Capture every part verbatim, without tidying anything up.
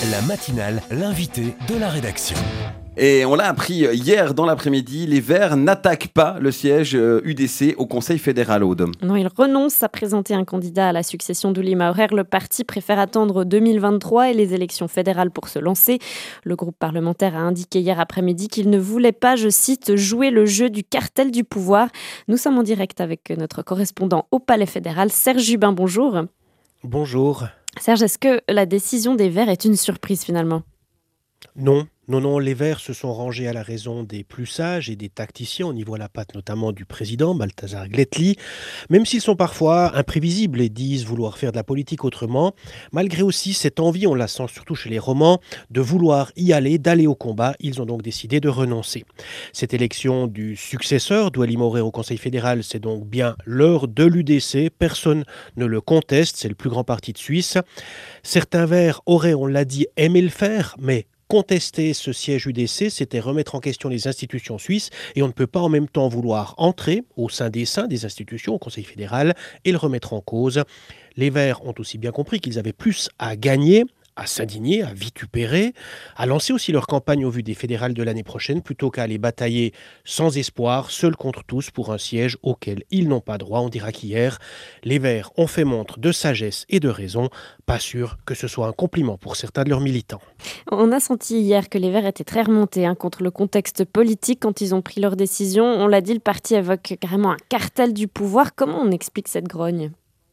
La matinale, l'invité de la rédaction. Et on l'a appris hier dans l'après-midi, les Verts n'attaquent pas le siège U D C au Conseil fédéral, Aude. Non, ils renoncent à présenter un candidat à la succession d'Uli Maurer. Le parti préfère attendre deux mille vingt-trois et les élections fédérales pour se lancer. Le groupe parlementaire a indiqué hier après-midi qu'il ne voulait pas, je cite, jouer le jeu du cartel du pouvoir. Nous sommes en direct avec notre correspondant au Palais fédéral, Serge Jubin. Bonjour. Bonjour. Serge, est-ce que la décision des Verts est une surprise finalement ? Non, non, non, les Verts se sont rangés à la raison des plus sages et des tacticiens. On y voit la patte notamment du président, Balthazar Gletli. Même s'ils sont parfois imprévisibles et disent vouloir faire de la politique autrement, malgré aussi cette envie, on la sent surtout chez les romans, de vouloir y aller, d'aller au combat, ils ont donc décidé de renoncer. Cette élection du successeur d'Uli Maurer au Conseil fédéral, c'est donc bien l'heure de l'U D C. Personne ne le conteste, c'est le plus grand parti de Suisse. Certains Verts auraient, on l'a dit, aimé le faire, mais contester ce siège U D C, c'était remettre en question les institutions suisses et on ne peut pas en même temps vouloir entrer au sein des seins des institutions, au Conseil fédéral, et le remettre en cause. Les Verts ont aussi bien compris qu'ils avaient plus à gagner, à s'indigner, à vitupérer, à lancer aussi leur campagne au vu des fédérales de l'année prochaine, plutôt qu'à aller batailler sans espoir, seuls contre tous, pour un siège auquel ils n'ont pas droit. On dira qu'hier, les Verts ont fait montre de sagesse et de raison. Pas sûr que ce soit un compliment pour certains de leurs militants. On a senti hier que les Verts étaient très remontés hein, contre le contexte politique quand ils ont pris leur décision. On l'a dit, le parti évoque carrément un cartel du pouvoir. Comment on explique cette grogne ?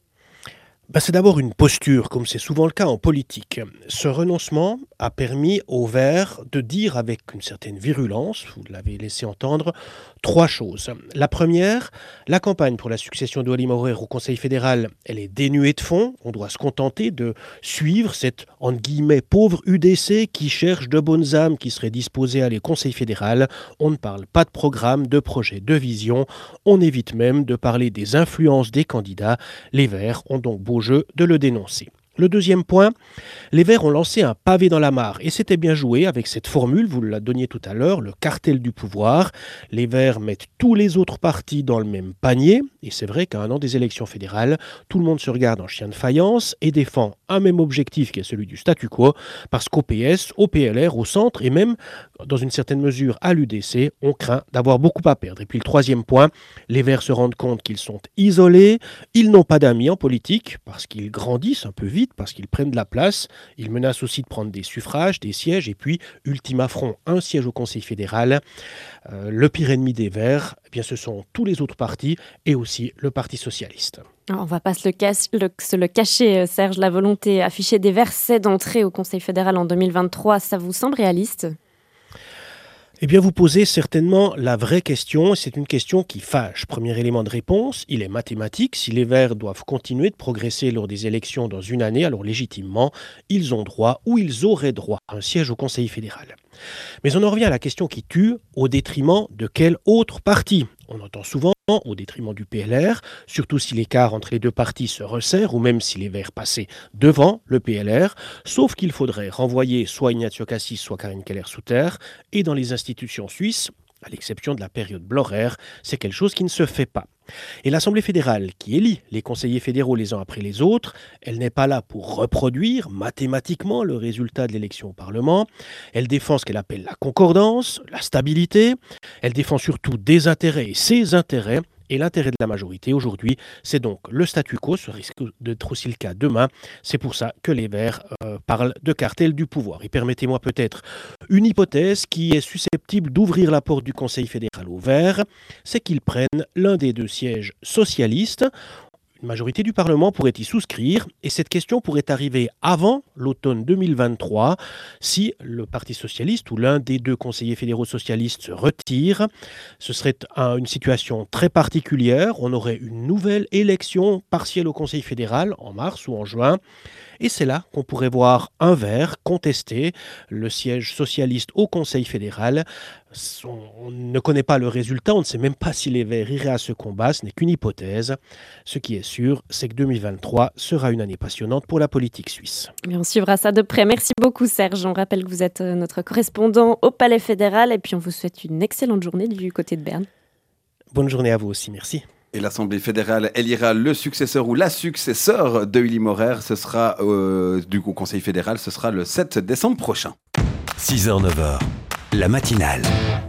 Ben, c'est d'abord une posture, comme c'est souvent le cas en politique. Ce renoncement a permis aux Verts de dire avec une certaine virulence, vous l'avez laissé entendre, trois choses. La première, la campagne pour la succession d'Uli Maurer au Conseil fédéral, elle est dénuée de fond. On doit se contenter de suivre cette, entre guillemets, pauvre U D C qui cherche de bonnes âmes qui seraient disposées à aller au Conseil fédéral. On ne parle pas de programme, de projet, de vision. On évite même de parler des influences des candidats. Les Verts ont donc beau jeu de le dénoncer. Le deuxième point, les Verts ont lancé un pavé dans la mare et c'était bien joué avec cette formule, vous la donniez tout à l'heure, le cartel du pouvoir. Les Verts mettent tous les autres partis dans le même panier et c'est vrai qu'à un an des élections fédérales, tout le monde se regarde en chien de faïence et défend un même objectif qui est celui du statu quo parce qu'au P S, au P L R, au centre et même dans une certaine mesure à l'U D C, on craint d'avoir beaucoup à perdre. Et puis le troisième point, les Verts se rendent compte qu'ils sont isolés, ils n'ont pas d'amis en politique parce qu'ils grandissent un peu vite, parce qu'ils prennent de la place. Ils menacent aussi de prendre des suffrages, des sièges, et puis, ultime affront, un siège au Conseil fédéral. Euh, le pire ennemi des Verts, eh bien, ce sont tous les autres partis et aussi le Parti socialiste. Alors, on ne va pas se le, cache, le, se le cacher, Serge. La volonté affichée des Verts, c'est d'entrer au Conseil fédéral en deux mille vingt-trois. Ça vous semble réaliste ? Eh bien, vous posez certainement la vraie question, et c'est une question qui fâche. Premier élément de réponse, il est mathématique. Si les Verts doivent continuer de progresser lors des élections dans une année, alors légitimement, ils ont droit ou ils auraient droit à un siège au Conseil fédéral. Mais on en revient à la question qui tue, au détriment de quel autre parti ? On entend souvent au détriment du P L R, surtout si l'écart entre les deux partis se resserre ou même si les Verts passaient devant le P L R, sauf qu'il faudrait renvoyer soit Ignacio Cassis, soit Karin Keller-Souter, et dans les institutions suisses, à l'exception de la période Blorer, c'est quelque chose qui ne se fait pas. Et l'Assemblée fédérale, qui élit les conseillers fédéraux les uns après les autres, elle n'est pas là pour reproduire mathématiquement le résultat de l'élection au Parlement. Elle défend ce qu'elle appelle la concordance, la stabilité. Elle défend surtout des intérêts et ses intérêts. Et l'intérêt de la majorité aujourd'hui, c'est donc le statu quo, ce risque d'être aussi le cas demain. C'est pour ça que les Verts euh, parlent de cartel du pouvoir. Et permettez-moi peut-être une hypothèse qui est susceptible d'ouvrir la porte du Conseil fédéral aux Verts, c'est qu'ils prennent l'un des deux sièges socialistes. Une majorité du Parlement pourrait y souscrire et cette question pourrait arriver avant l'automne deux mille vingt-trois si le Parti socialiste ou l'un des deux conseillers fédéraux socialistes se retire. Ce serait un, une situation très particulière. On aurait une nouvelle élection partielle au Conseil fédéral en mars ou en juin. Et c'est là qu'on pourrait voir un Vert contester le siège socialiste au Conseil fédéral. On ne connaît pas le résultat, on ne sait même pas si les Verts iraient à ce combat, ce n'est qu'une hypothèse. Ce qui est sûr, c'est que deux mille vingt-trois sera une année passionnante pour la politique suisse. Et on suivra ça de près. Merci beaucoup Serge. On rappelle que vous êtes notre correspondant au Palais fédéral et puis on vous souhaite une excellente journée du côté de Berne. Bonne journée à vous aussi, merci. Et l'Assemblée fédérale élira le successeur ou la successeur de Uli Maurer. Ce sera euh, du coup, au Conseil fédéral, ce sera le sept décembre prochain. six heures neuf heures, la matinale.